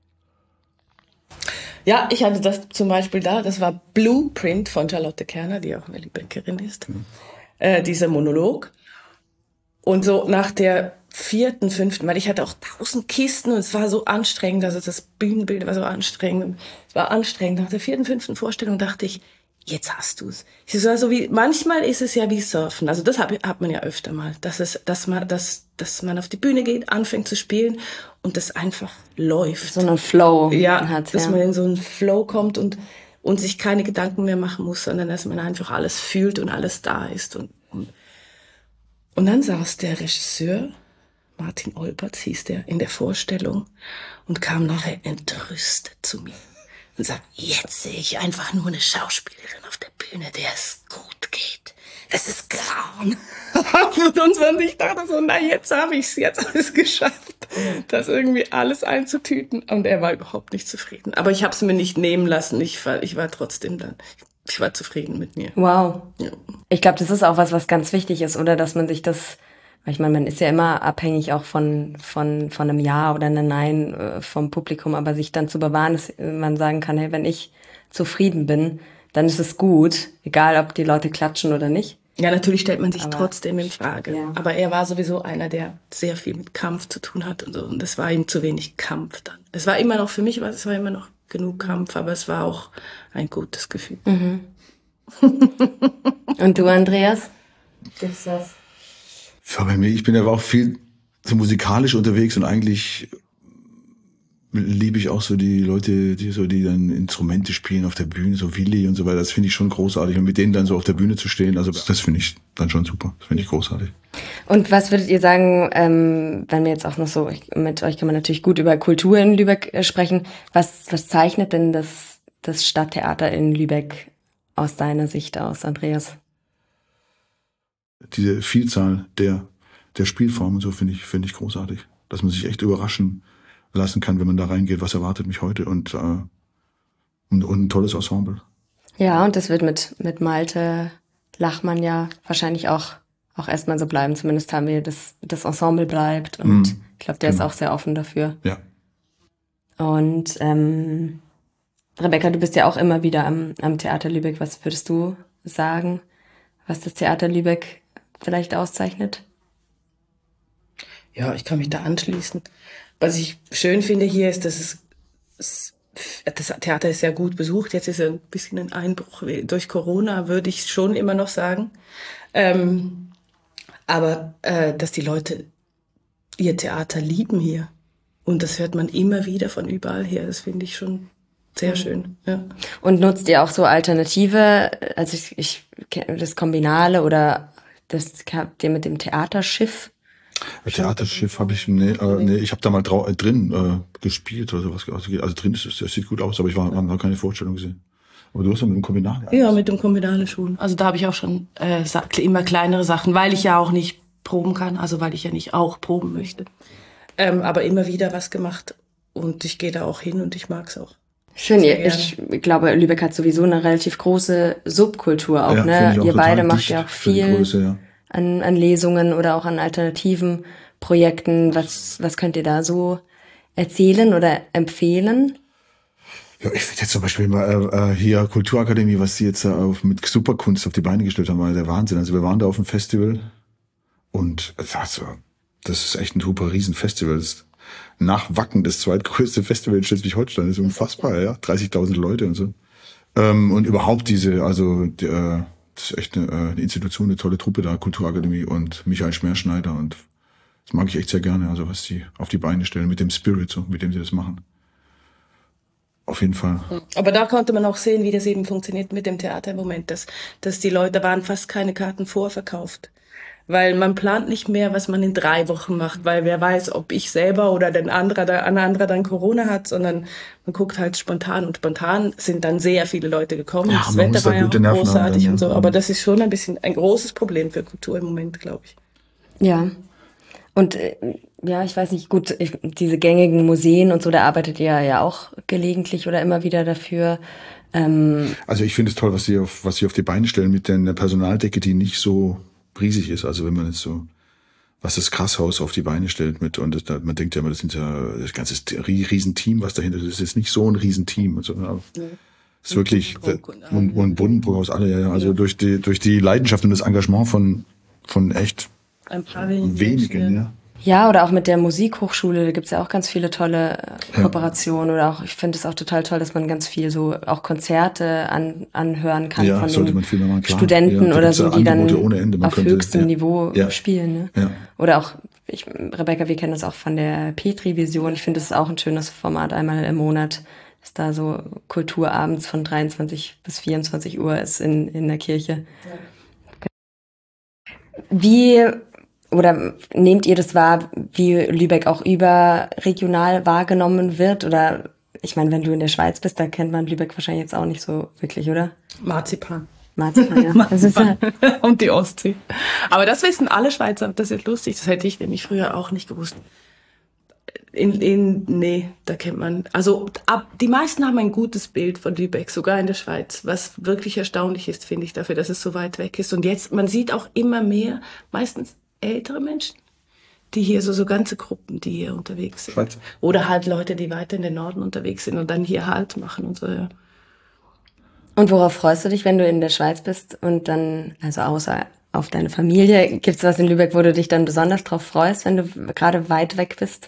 Ja, ich hatte das zum Beispiel da, das war Blueprint von Charlotte Kerner, die auch eine Lübeckerin ist, mhm. äh, dieser Monolog. Und so nach der vierten, fünften, weil ich hatte auch tausend Kisten und es war so anstrengend, also das Bühnenbild war so anstrengend, es war anstrengend. Nach der vierten, fünften Vorstellung dachte ich, jetzt hast du's. Es war so wie, manchmal ist es ja wie Surfen, also das hat, hat man ja öfter mal, dass es, dass man, dass, dass man auf die Bühne geht, anfängt zu spielen und das einfach läuft. So einen Flow. Ja, hat's, dass ja. man in so einen Flow kommt und, und sich keine Gedanken mehr machen muss, sondern dass man einfach alles fühlt und alles da ist und, und, und dann saß der Regisseur, Martin Olpertz hieß der, in der Vorstellung und kam nachher entrüstet zu mir und sagt, jetzt sehe ich einfach nur eine Schauspielerin auf der Bühne, der es gut geht. Das ist Grauen. Und ich dachte so, na jetzt habe ich es, jetzt habe ich es geschafft, das irgendwie alles einzutüten. Und er war überhaupt nicht zufrieden. Aber ich habe es mir nicht nehmen lassen. Ich war, ich war trotzdem dann, ich war zufrieden mit mir. Wow. Ja. Ich glaube, das ist auch was, was ganz wichtig ist, oder dass man sich das, weil ich meine, man ist ja immer abhängig auch von von von einem Ja oder einem Nein äh, vom Publikum, aber sich dann zu bewahren, dass man sagen kann, hey, wenn ich zufrieden bin, dann ist es gut, egal ob die Leute klatschen oder nicht. Ja, natürlich stellt man sich aber, trotzdem in Frage. Ja. Aber er war sowieso einer, der sehr viel mit Kampf zu tun hat und so. Und es war ihm zu wenig Kampf dann. Es war immer noch, für mich war es war immer noch genug Kampf, aber es war auch ein gutes Gefühl. Mhm. Und du, Andreas? Gibt's das? Ja, bei mir, ich bin ja auch viel so musikalisch unterwegs und eigentlich liebe ich auch so die Leute, die so die dann Instrumente spielen auf der Bühne, so Willi und so weiter. Das finde ich schon großartig und mit denen dann so auf der Bühne zu stehen, also das finde ich dann schon super. Das finde ich großartig. Und was würdet ihr sagen, ähm, wenn wir jetzt auch noch so, ich, mit euch kann man natürlich gut über Kultur in Lübeck äh, sprechen, was was zeichnet denn das das Stadttheater in Lübeck aus deiner Sicht aus, Andreas? Diese Vielzahl der der Spielformen, so finde ich finde ich großartig, dass man sich echt überraschen lassen kann, wenn man da reingeht, was erwartet mich heute und äh, und, und ein tolles Ensemble. Ja, und das wird mit mit Malte Lachmann ja wahrscheinlich auch auch erstmal so bleiben. Zumindest haben wir das das Ensemble bleibt und mm, ich glaube, der genau. ist auch sehr offen dafür. Ja. Und ähm, Rebecca, du bist ja auch immer wieder am am Theater Lübeck. Was würdest du sagen, was das Theater Lübeck vielleicht auszeichnet? Ja, ich kann mich da anschließen. Was ich schön finde hier ist, dass es, es das Theater ist sehr gut besucht. Jetzt ist ein bisschen ein Einbruch durch Corona, würde ich schon immer noch sagen. Ähm, aber äh, dass die Leute ihr Theater lieben hier. Und das hört man immer wieder von überall her. Das finde ich schon sehr schön. Ja. Und nutzt ihr auch so Alternative, also ich, ich das Kombinale oder das habt ihr mit dem Theaterschiff? Das Theaterschiff habe ich, nee, äh, nee, ich habe da mal drau- äh, drin äh, gespielt oder sowas. Also, also drin ist es, das sieht gut aus, aber ich war, habe keine Vorstellung gesehen. Aber du hast ja mit dem Kombinale. Ja, mit dem Kombinale schon. Also da habe ich auch schon äh, immer kleinere Sachen, weil ich ja auch nicht proben kann, also weil ich ja nicht auch proben möchte. Ähm, aber immer wieder was gemacht und ich gehe da auch hin und ich mag's auch. Schön, ihr, ich glaube, Lübeck hat sowieso eine relativ große Subkultur auch, ja, ne? Auch ihr beide macht ja auch viel Größe, ja. An, an Lesungen oder auch an alternativen Projekten. Was, was könnt ihr da so erzählen oder empfehlen? Ja, ich finde jetzt zum Beispiel mal äh, hier Kulturakademie, was die jetzt auf, mit Superkunst auf die Beine gestellt haben, war der Wahnsinn. Also wir waren da auf dem Festival und also, das ist echt ein super Riesenfestival. Das ist nach Wacken das zweitgrößte Festival in Schleswig-Holstein. Das ist unfassbar, ja, dreißigtausend Leute und so. Ähm, und überhaupt diese, also die, äh, das ist echt eine, eine Institution, eine tolle Truppe da, Kulturakademie und Michael Schmerschneider und das mag ich echt sehr gerne, also was die auf die Beine stellen mit dem Spirit, so mit dem sie das machen. Auf jeden Fall. Aber da konnte man auch sehen, wie das eben funktioniert mit dem Theater im Moment, dass, dass die Leute, da waren fast keine Karten vorverkauft. Weil man plant nicht mehr, was man in drei Wochen macht, weil wer weiß, ob ich selber oder ein anderer, ein anderer dann Corona hat, sondern man guckt halt spontan und spontan sind dann sehr viele Leute gekommen. Ja, das man Wetter muss da war ja gute auch Nerven haben großartig dann, und so, ja. aber das ist schon ein bisschen ein großes Problem für Kultur im Moment, glaube ich. Ja. Und äh, ja, ich weiß nicht, gut, ich, diese gängigen Museen und so, da arbeitet ihr ja auch gelegentlich oder immer wieder dafür. Ähm, Also ich finde es toll, was sie auf, was sie auf die Beine stellen mit der Personaldecke, die nicht so riesig ist. Also wenn man jetzt so, was das Krasshaus auf die Beine stellt mit, und das, man denkt ja immer, das sind ja das ganze Riesenteam, was dahinter ist. Das ist nicht so ein Riesenteam. Also, ja. Es ist wirklich, und, und Buddenbrook aus alle, ja, ja. Also ja. durch die, durch die Leidenschaft und das Engagement von, von echt ein paar wenigen, wenigen, ja. Ja, oder auch mit der Musikhochschule, da gibt's ja auch ganz viele tolle Kooperationen. Ja. Oder auch, ich finde es auch total toll, dass man ganz viel so auch Konzerte an, anhören kann ja, von den den viel machen, Studenten ja, oder so, die dann ohne Ende. Man auf könnte, höchstem ja. Niveau ja. spielen. Ne? Ja. Oder auch, ich, Rebecca, wir kennen das auch von der Petri-Vision. Ich finde, das ist auch ein schönes Format, einmal im Monat, dass da so Kulturabends von dreiundzwanzig bis vierundzwanzig Uhr ist in, in der Kirche. Ja. Wie... Oder nehmt ihr das wahr, wie Lübeck auch überregional wahrgenommen wird? Oder ich meine, wenn du in der Schweiz bist, da kennt man Lübeck wahrscheinlich jetzt auch nicht so wirklich, oder? Marzipan. Marzipan, ja. Marzipan. Das ist ja und die Ostsee. Aber das wissen alle Schweizer, das ist lustig, das hätte ich nämlich früher auch nicht gewusst. In, in, nee, da kennt man, also ab, die meisten haben ein gutes Bild von Lübeck, sogar in der Schweiz, was wirklich erstaunlich ist, finde ich, dafür, dass es so weit weg ist. Und jetzt, man sieht auch immer mehr, meistens ältere Menschen, die hier so, so ganze Gruppen, die hier unterwegs sind. Schweiz. Oder halt Leute, die weiter in den Norden unterwegs sind und dann hier Halt machen und so, ja. Und worauf freust du dich, wenn du in der Schweiz bist und dann, also außer auf deine Familie, gibt's was in Lübeck, wo du dich dann besonders drauf freust, wenn du gerade weit weg bist?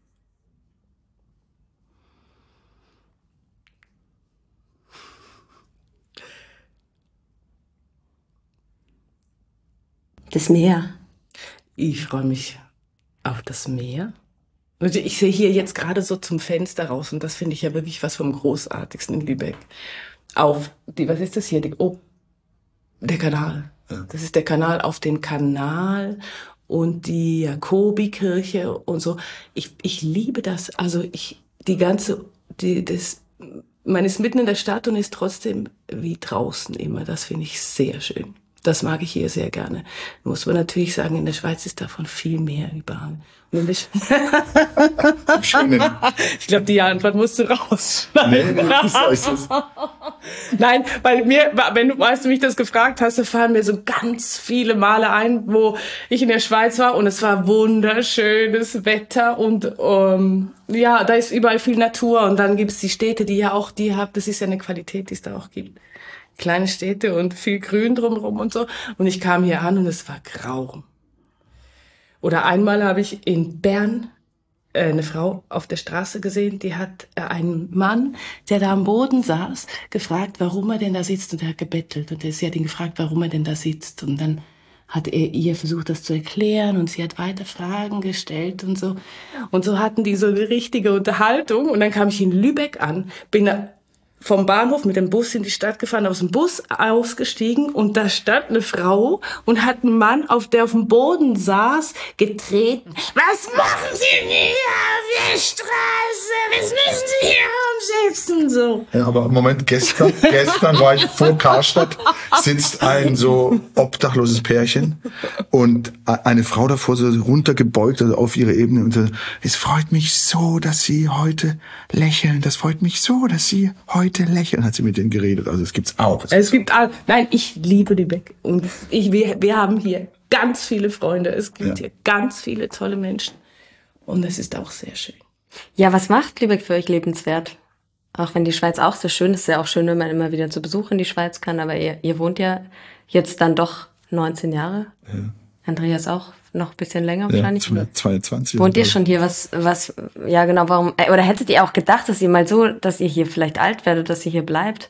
Das Meer. Ich freue mich auf das Meer. Also ich sehe hier jetzt gerade so zum Fenster raus und das finde ich ja wirklich was vom Großartigsten in Lübeck. Auf die, was ist das hier? Die, oh, der Kanal. Ja. Das ist der Kanal, auf den Kanal und die Jakobikirche und so. Ich, ich liebe das. Also ich, die ganze, die, das, man ist mitten in der Stadt und ist trotzdem wie draußen immer. Das finde ich sehr schön. Das mag ich hier sehr gerne. Muss man natürlich sagen, in der Schweiz ist davon viel mehr überall. Und in der Sch ich glaube, die Antwort musst du rausschneiden. Nee, das ist es. Nein, weil mir, wenn du, als du mich das gefragt hast, da fallen mir so ganz viele Male ein, wo ich in der Schweiz war und es war wunderschönes Wetter und um, ja, da ist überall viel Natur und dann gibt's die Städte, die ja auch, die haben, das ist ja eine Qualität, die es da auch gibt. Kleine Städte und viel Grün drumherum und so. Und ich kam hier an und es war grau. Oder einmal habe ich in Bern äh, eine Frau auf der Straße gesehen, die hat äh, einen Mann, der da am Boden saß, gefragt, warum er denn da sitzt. Und er hat gebettelt. Und sie hat ihn gefragt, warum er denn da sitzt. Und dann hat er ihr versucht, das zu erklären. Und sie hat weiter Fragen gestellt und so. Und so hatten die so eine richtige Unterhaltung. Und dann kam ich in Lübeck an, bin da vom Bahnhof mit dem Bus in die Stadt gefahren, aus dem Bus ausgestiegen und da stand eine Frau und hat einen Mann, auf der auf dem Boden saß, getreten. Was machen Sie denn hier auf der Straße? Was müssen Sie hier umsetzen? So. Ja, aber im Moment, gestern, gestern war ich vor Karstadt, sitzt ein so obdachloses Pärchen und eine Frau davor so runtergebeugt, also auf ihre Ebene und so, es freut mich so, dass Sie heute lächeln, das freut mich so, dass Sie heute lächeln, hat sie mit denen geredet. Also es gibt's auch. Es, es gibt all, nein, ich liebe Lübeck und ich, wir, wir haben hier ganz viele Freunde. Es gibt ja. hier ganz viele tolle Menschen und es ist auch sehr schön. Ja, was macht Lübeck für euch lebenswert? Auch wenn die Schweiz auch so schön ist, ist ja auch schön, wenn man immer wieder zu Besuch in die Schweiz kann, aber ihr, ihr wohnt ja jetzt dann doch neunzehn Jahre. Ja. Andreas auch noch ein bisschen länger wahrscheinlich. Ja, zweiundzwanzig. Wohnt ihr schon hier? Was, was, ja genau, warum, oder hättet ihr auch gedacht, dass ihr mal so, dass ihr hier vielleicht alt werdet, dass ihr hier bleibt?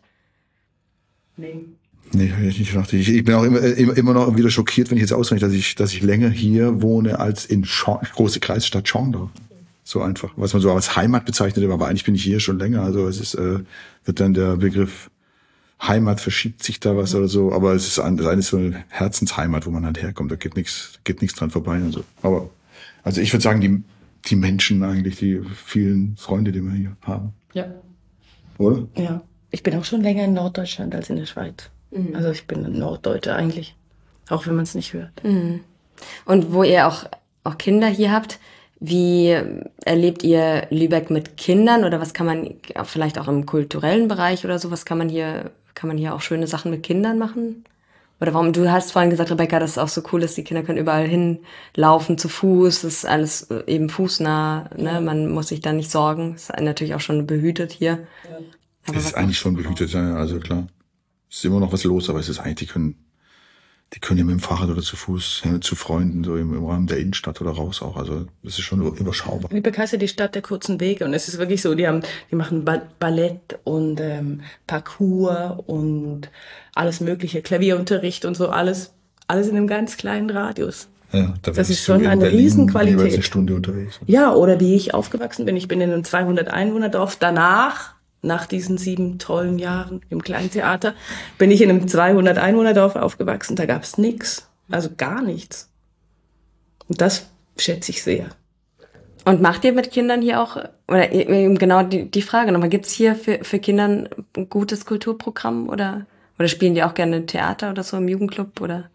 Nee. Nee, hab ich nicht gedacht. Ich, ich bin auch immer, immer, immer noch wieder schockiert, wenn ich jetzt ausrechne, dass ich, dass ich länger hier wohne als in Schau, große Kreisstadt Schorndorf. so einfach, was man so als Heimat bezeichnet, aber eigentlich bin ich hier schon länger. Also es ist, äh, wird dann der Begriff Heimat, verschiebt sich da was oder so, aber es ist ein, das eine ist so eine Herzensheimat, wo man halt herkommt, da geht nichts, geht nichts dran vorbei und so. Aber also ich würde sagen, die die Menschen eigentlich, die vielen Freunde, die wir hier haben. Ja. Oder? Ja. Ich bin auch schon länger in Norddeutschland als in der Schweiz. Mhm. Also ich bin ein Norddeutscher eigentlich, auch wenn man es nicht hört. Mhm. Und wo ihr auch auch Kinder hier habt, wie erlebt ihr Lübeck mit Kindern oder was kann man vielleicht auch im kulturellen Bereich oder so, was kann man hier kann man hier auch schöne Sachen mit Kindern machen? Oder warum, du hast vorhin gesagt, Rebecca, dass es auch so cool ist, die Kinder können überall hinlaufen, zu Fuß, das ist alles eben fußnah, ne? Ja. Man muss sich da nicht sorgen, ist natürlich auch schon behütet hier. Ja. Aber es ist eigentlich schon behütet, ja, also klar. Es ist immer noch was los, aber es ist eigentlich, die können, die können ja mit dem Fahrrad oder zu Fuß, ja, zu Freunden, so im, im Rahmen der Innenstadt oder raus auch, also das ist schon überschaubar. Lübeck heißt ja die Stadt der kurzen Wege und es ist wirklich so, die haben, die machen Ballett und ähm, Parkour und alles mögliche, Klavierunterricht und so, alles, alles in einem ganz kleinen Radius. Ja, da das ist schon eine Berlin Riesenqualität. Jeweils eine Stunde unterwegs. Ja, oder wie ich aufgewachsen bin, ich bin in einem zweihundert Einwohner Dorf, danach, nach diesen sieben tollen Jahren im Kleintheater, bin ich in einem zweihundert Einwohner Dorf aufgewachsen, da gab's nix, also gar nichts. Und das schätze ich sehr. Und macht ihr mit Kindern hier auch, oder eben genau die, die Frage nochmal, gibt's hier für, für Kinder ein gutes Kulturprogramm oder, oder spielen die auch gerne Theater oder so im Jugendclub oder?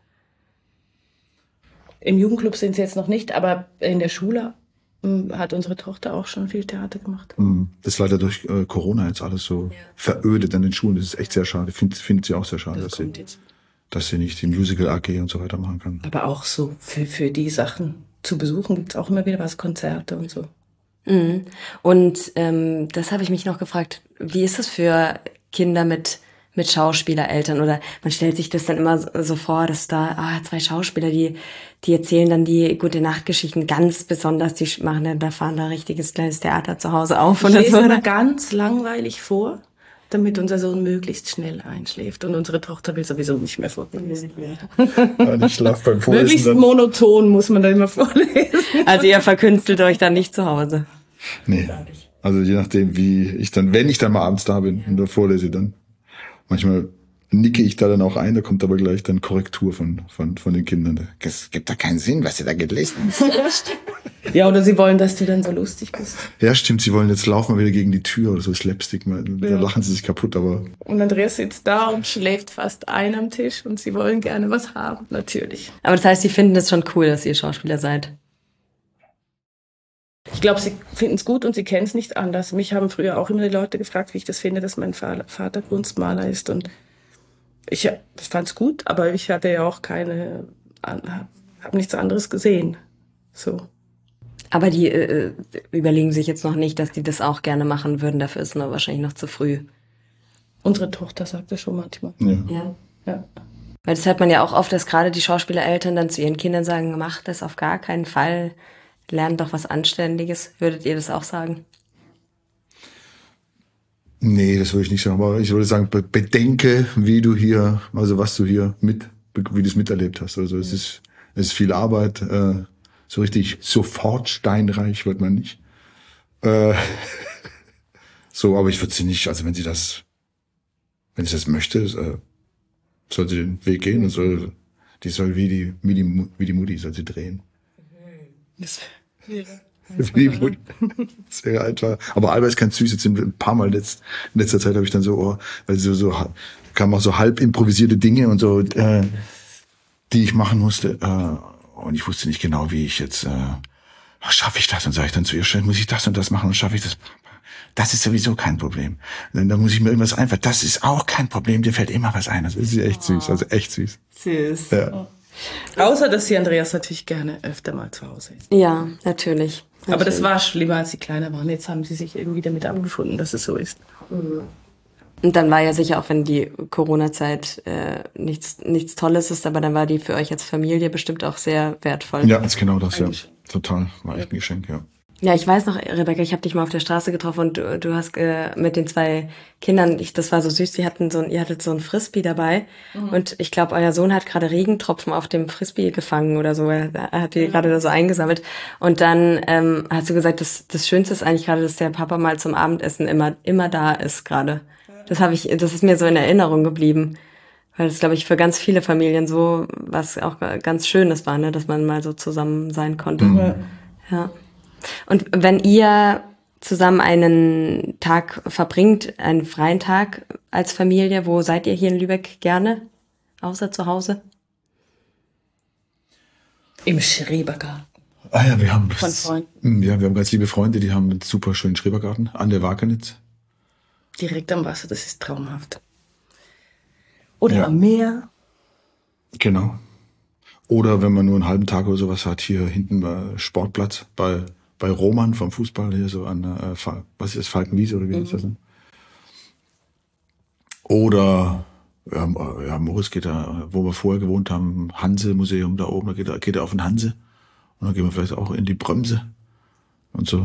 Im Jugendclub sind sie jetzt noch nicht, aber in der Schule hat unsere Tochter auch schon viel Theater gemacht. Das ist leider durch äh, Corona jetzt alles so ja. verödet an den Schulen. Das ist echt sehr schade. Findet find sie auch sehr schade, das dass, sie, dass sie nicht die Musical A G und so weiter machen kann. Aber auch so für, für die Sachen zu besuchen gibt's auch immer wieder was, Konzerte und so. Mhm. Und ähm, das habe ich mich noch gefragt, wie ist es für Kinder mit mit Schauspielereltern oder man stellt sich das dann immer so vor, dass da ah, zwei Schauspieler, die die erzählen dann die Gute-Nacht-Geschichten ganz besonders, die machen dann, da fahren da richtiges kleines Theater zu Hause auf. Ich lese immer ganz langweilig vor, damit unser Sohn möglichst schnell einschläft und unsere Tochter will sowieso nicht mehr vorlesen. Ja, ich schlaf beim Vorlesen. Möglichst dann monoton muss man dann immer vorlesen. Also ihr verkünstelt euch dann nicht zu Hause? Nee, also je nachdem, wie ich dann, wenn ich dann mal abends da bin und da vorlese, dann manchmal nicke ich da dann auch ein, da kommt aber gleich dann Korrektur von, von, von den Kindern. Es gibt da keinen Sinn, was ihr da gelesen habt. Ja, oder sie wollen, dass du dann so lustig bist. Ja, stimmt, sie wollen jetzt laufen wir wieder gegen die Tür oder so Slapstick, da ja. lachen sie sich kaputt, aber... Und Andreas sitzt da und schläft fast ein am Tisch und sie wollen gerne was haben, natürlich. Aber das heißt, sie finden es schon cool, dass ihr Schauspieler seid? Ich glaube, sie finden es gut und sie kennen es nicht anders. Mich haben früher auch immer die Leute gefragt, wie ich das finde, dass mein Vater Kunstmaler ist. Und ich fand es gut, aber ich hatte ja auch keine, habe nichts anderes gesehen. So. Aber die äh, überlegen sich jetzt noch nicht, dass die das auch gerne machen würden. Dafür ist es noch wahrscheinlich noch zu früh. Unsere Tochter sagt das schon manchmal. Ja. Ja. Ja. Weil das hört man ja auch oft, dass gerade die Schauspielereltern dann zu ihren Kindern sagen, macht das auf gar keinen Fall. Lernt doch was Anständiges. Würdet ihr das auch sagen? Nee, das würde ich nicht sagen. Aber ich würde sagen, bedenke, wie du hier, also was du hier mit, wie du es miterlebt hast. Also es ist, es ist viel Arbeit. Äh, so richtig sofort steinreich wird man nicht. Äh, so, aber ich würde sie nicht, also wenn sie das, wenn sie das möchte, äh, soll sie den Weg gehen und soll, die soll wie die, wie die, wie die Mutti, soll sie drehen. Das wäre das wäre einfach. Aber Alba ist ganz süß. Jetzt sind wir ein paar Mal letzt, in letzter Zeit habe ich dann so, oh, weil so, so kamen auch so halb improvisierte Dinge und so, äh, die ich machen musste. Äh, und ich wusste nicht genau, wie ich jetzt, äh, schaffe ich das? Und sage ich dann zu ihr, schnell muss ich das und das machen und schaffe ich das? Das ist sowieso kein Problem. Dann, dann muss ich mir irgendwas einfallen. Das ist auch kein Problem. Dir fällt immer was ein. Das ist echt süß. Also echt süß. Süß. Ja. Außer, dass sie Andreas natürlich gerne öfter mal zu Hause ist. Ja, natürlich. natürlich. Aber das war schlimmer, als sie kleiner waren. Jetzt haben sie sich irgendwie damit abgefunden, dass es so ist. Mhm. Und dann war ja sicher, auch wenn die Corona-Zeit äh, nichts nichts Tolles ist, aber dann war die für euch als Familie bestimmt auch sehr wertvoll. Ja, ist genau das, ja. Total. War echt ein Geschenk, ja. Ja, ich weiß noch, Rebecca, ich habe dich mal auf der Straße getroffen und du, du hast äh, mit den zwei Kindern, ich, das war so süß, die hatten so ein, ihr hattet so ein Frisbee dabei mhm. und ich glaube, euer Sohn hat gerade Regentropfen auf dem Frisbee gefangen oder so, er, er hat die mhm. gerade da so eingesammelt und dann ähm, hast du gesagt, das, das Schönste ist eigentlich gerade, dass der Papa mal zum Abendessen immer immer da ist gerade. Das habe ich, das ist mir so in Erinnerung geblieben, weil das, glaube ich, für ganz viele Familien so was auch ganz Schönes war, ne, dass man mal so zusammen sein konnte. Mhm. Ja. Und wenn ihr zusammen einen Tag verbringt, einen freien Tag als Familie, wo seid ihr hier in Lübeck gerne, außer zu Hause? Im Schrebergarten. Ah ja, wir haben von Freunden. Ja, wir haben ganz liebe Freunde, die haben einen super schönen Schrebergarten an der Wakenitz. Direkt am Wasser, das ist traumhaft. Oder ja. am Meer. Genau. Oder wenn man nur einen halben Tag oder sowas hat, hier hinten bei Sportplatz, bei bei Roman vom Fußball, hier so an, äh, was ist das, Falkenwiese oder wie mhm. ist das denn? Oder, ja, ja, Moritz geht da, wo wir vorher gewohnt haben, Hanse-Museum da oben, da geht er, geht er auf den Hanse. Und dann gehen wir vielleicht auch in die Bremse und so.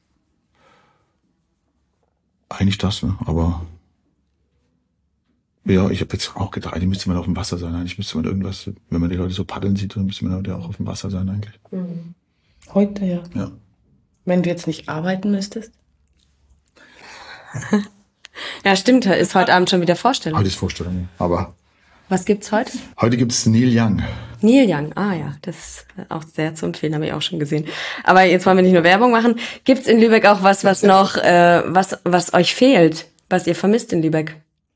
Eigentlich das, ne? Aber ja, ich habe jetzt auch gedacht, eigentlich müsste man auf dem Wasser sein. Eigentlich müsste man irgendwas, wenn man die Leute so paddeln sieht, dann müsste man ja auch auf dem Wasser sein eigentlich. Mhm. Heute, ja. Ja. Wenn du jetzt nicht arbeiten müsstest? Ja, stimmt, ist heute Abend schon wieder Vorstellung. Heute ist Vorstellung, aber... Was gibt's heute? Heute gibt's Neil Young. Neil Young, ah ja, das ist auch sehr zu empfehlen, habe ich auch schon gesehen. Aber jetzt wollen wir nicht nur Werbung machen. Gibt's in Lübeck auch was, was noch, äh, was, was euch fehlt, was ihr vermisst in Lübeck?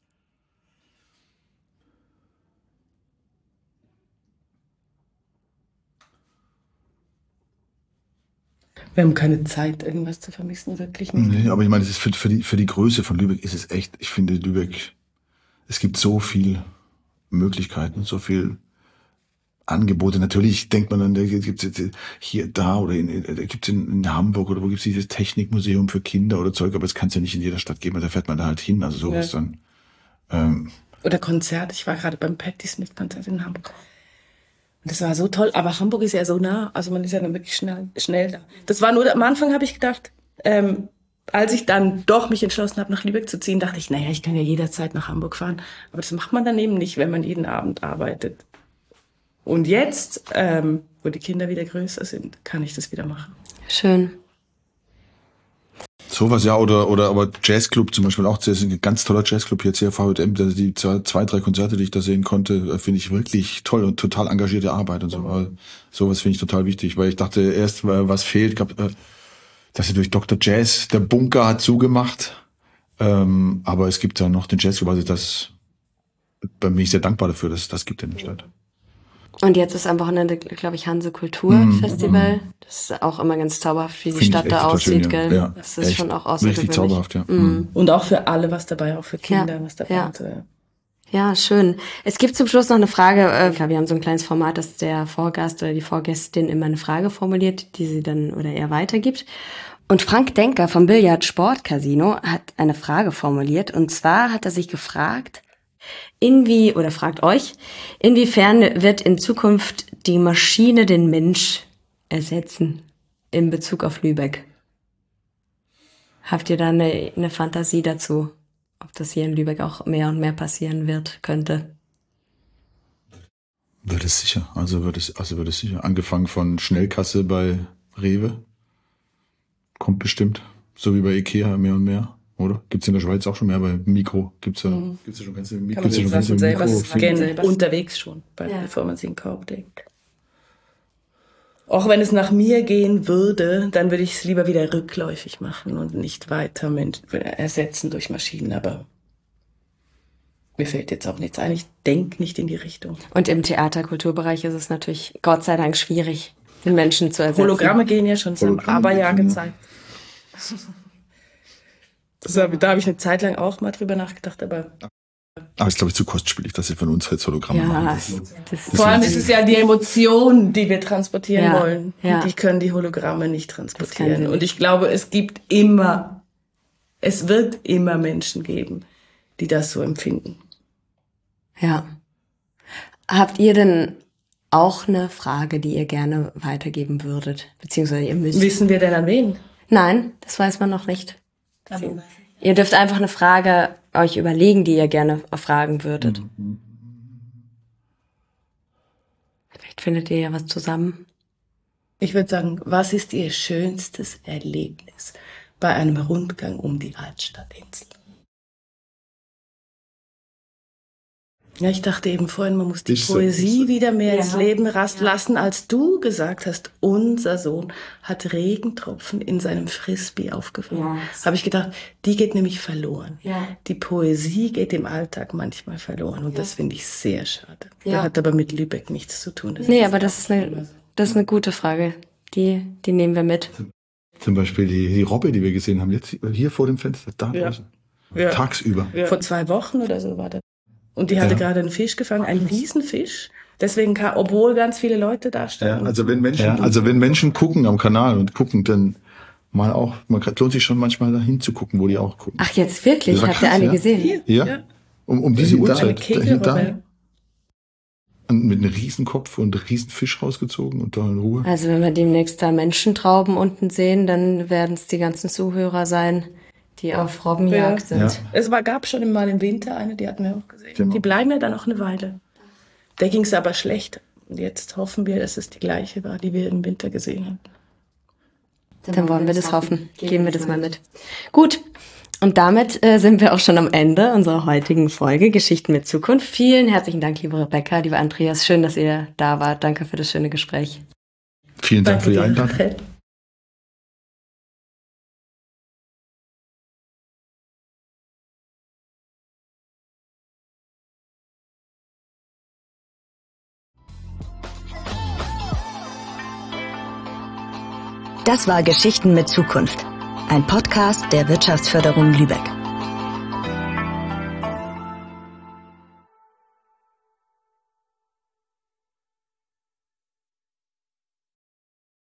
Wir haben keine Zeit, irgendwas zu vermissen, wirklich nicht. Nee, aber ich meine, das ist für, für, die, für die Größe von Lübeck ist es echt, ich finde Lübeck, es gibt so viel Möglichkeiten, so viel Angebote. Natürlich denkt man dann, da gibt's jetzt hier, da oder in, da gibt's in, in Hamburg oder wo gibt's dieses Technikmuseum für Kinder oder Zeug, aber das kann's ja nicht in jeder Stadt geben, da fährt man da halt hin, also sowas ja. dann. Ähm, oder Konzert, ich war gerade beim Patti Smith Konzert in Hamburg. Und das war so toll, aber Hamburg ist ja so nah, also man ist ja dann wirklich schnell, schnell da. Das war nur, am Anfang habe ich gedacht, ähm, als ich dann doch mich entschlossen habe, nach Lübeck zu ziehen, dachte ich, naja, ich kann ja jederzeit nach Hamburg fahren. Aber das macht man dann eben nicht, wenn man jeden Abend arbeitet. Und jetzt, ähm, wo die Kinder wieder größer sind, kann ich das wieder machen. Schön. Sowas, ja, oder, oder, aber Jazzclub zum Beispiel auch, das ist ein ganz toller Jazzclub hier, C V J M, die zwei, zwei, drei Konzerte, die ich da sehen konnte, finde ich wirklich toll und total engagierte Arbeit und so. Mhm. Sowas finde ich total wichtig, weil ich dachte erst, was fehlt, gab, dass sie durch Doktor Jazz, der Bunker hat zugemacht, ähm, aber es gibt da noch den Jazzclub, also das, da bin ich sehr dankbar dafür, dass es das gibt in der Stadt. Und jetzt ist am Wochenende, glaube ich, Hanse Kulturfestival. Mm, mm. Das ist auch immer ganz zauberhaft, wie die Find Stadt da aussieht, schön, ja. gell? Ja, das ist echt, schon auch außergewöhnlich. Richtig zauberhaft, ja. Mm. Und auch für alle was dabei, auch für Kinder ja, was dabei. Ja. Und, äh. ja, schön. Es gibt zum Schluss noch eine Frage. Äh, wir haben so ein kleines Format, dass der Vorgast oder die Vorgästin immer eine Frage formuliert, die sie dann oder er weitergibt. Und Frank Denker vom Billard Sport Casino hat eine Frage formuliert. Und zwar hat er sich gefragt, Inwie oder fragt euch, inwiefern wird in Zukunft die Maschine den Mensch ersetzen in Bezug auf Lübeck? Habt ihr da eine, eine Fantasie dazu, ob das hier in Lübeck auch mehr und mehr passieren wird, könnte? Wird es sicher, also wird es, also wird es sicher. Angefangen von Schnellkasse bei Rewe, kommt bestimmt, so wie bei Ikea mehr und mehr. Oder? Gibt's in der Schweiz auch schon mehr, bei Mikro gibt's ja, mhm. gibt's ja schon ganze Mikro. Kann man ja schon selber scannen, unterwegs schon, bei, ja. bevor man sie in den Korb legt. Auch wenn es nach mir gehen würde, dann würde ich es lieber wieder rückläufig machen und nicht weiter mit, ersetzen durch Maschinen, aber mir fällt jetzt auch nichts ein. Ich denke nicht in die Richtung. Und im Theater-Kulturbereich ist es natürlich Gott sei Dank schwierig, den Menschen zu ersetzen. Hologramme gehen ja schon, das haben aber ja gezeigt. Das hab, da habe ich eine Zeit lang auch mal drüber nachgedacht, aber... Aber es ist, glaube ich, zu kostspielig, dass sie von uns jetzt Hologramme ja, machen. Das, das, das vor allem ist es ja die Emotion, die wir transportieren ja, wollen. Ja. Und die können die Hologramme nicht transportieren. Und ich glaube, es gibt immer, es wird immer Menschen geben, die das so empfinden. Ja. Habt ihr denn auch eine Frage, die ihr gerne weitergeben würdet, beziehungsweise ihr müsst. Wissen wir denn an wen? Nein, das weiß man noch nicht. Ihr dürft einfach eine Frage euch überlegen, die ihr gerne fragen würdet. Mhm. Vielleicht findet ihr ja was zusammen. Ich würde sagen, was ist Ihr schönstes Erlebnis bei einem Rundgang um die Altstadtinsel? Ja, ich dachte eben vorhin, man muss die ist Poesie so, wieder mehr ja. ins Leben lassen, als du gesagt hast, unser Sohn hat Regentropfen in seinem Frisbee aufgefangen. Ja. Habe ich gedacht, die geht nämlich verloren. Ja. Die Poesie geht im Alltag manchmal verloren und ja. das finde ich sehr schade. Ja. Das hat aber mit Lübeck nichts zu tun. Das nee, aber das ist, eine, das ist eine gute Frage. Die, die nehmen wir mit. Zum Beispiel die, die Robbe, die wir gesehen haben, jetzt hier vor dem Fenster, da ja. draußen. Ja. Tagsüber. Ja. Vor zwei Wochen oder so war das. Und die hatte ja. gerade einen Fisch gefangen, einen Riesenfisch. Deswegen kam, obwohl ganz viele Leute da standen. Ja, also wenn Menschen, ja, also wenn Menschen gucken am Kanal und gucken, dann mal auch, man kann, lohnt sich schon manchmal da hinzugucken, wo die auch gucken. Ach, jetzt wirklich? Habt ihr eine ja. gesehen? Hier? Ja. ja. Um, um diese Uhrzeit. Da, und mit einem Riesenkopf und einem Riesenfisch rausgezogen und da in Ruhe. Also wenn wir demnächst da Menschentrauben unten sehen, dann werden es die ganzen Zuhörer sein, die auf Robbenjagd ja. sind. Ja. Es war, gab schon mal im Winter eine, die hatten wir auch gesehen. Genau. Die bleiben ja dann auch eine Weile. Da ging es aber schlecht. Und jetzt hoffen wir, dass es die gleiche war, die wir im Winter gesehen haben. Dann, dann wollen wir das hoffen. hoffen. Geben wir das mal mit. Gut. Und damit äh, sind wir auch schon am Ende unserer heutigen Folge Geschichten mit Zukunft. Vielen herzlichen Dank, liebe Rebecca, lieber Andreas. Schön, dass ihr da wart. Danke für das schöne Gespräch. Vielen Dank Danke für die Einladung. Das war Geschichten mit Zukunft, ein Podcast der Wirtschaftsförderung Lübeck.